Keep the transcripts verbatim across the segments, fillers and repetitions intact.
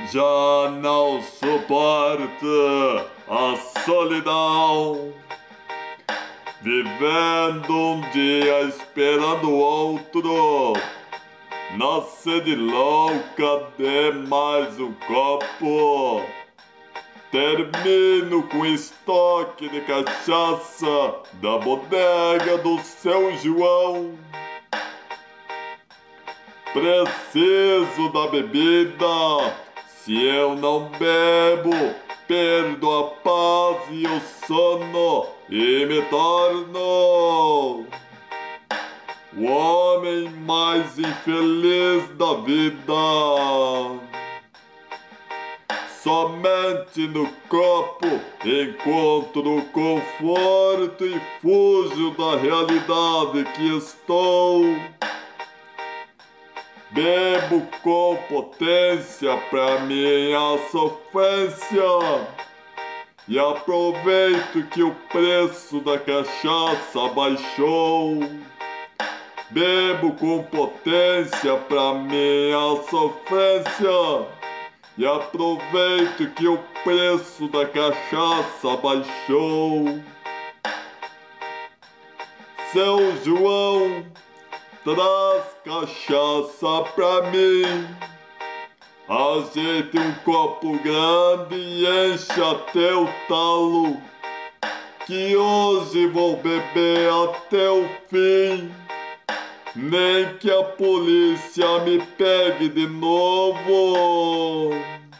Já não suporto a solidão, vivendo um dia esperando o outro, na sede louca de mais um copo. Termino com estoque de cachaça da bodega do seu João. Preciso da bebida, se eu não bebo, perdo a paz e o sono e me torno o homem mais infeliz da vida. Somente no copo encontro conforto e fujo da realidade que estou. Bebo com potência pra minha sofrência e aproveito que o preço da cachaça baixou. Bebo com potência pra minha sofrência e aproveito que o preço da cachaça baixou. Seu João, traz cachaça pra mim. Ajeite um copo grande e encha até o talo, que hoje vou beber até o fim. Nem que a polícia me pegue de novo.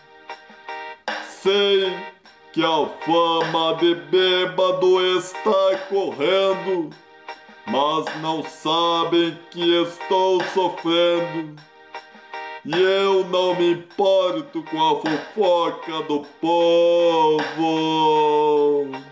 Sei que a fama de bêbado está correndo, mas não sabem que estou sofrendo. E eu não me importo com a fofoca do povo.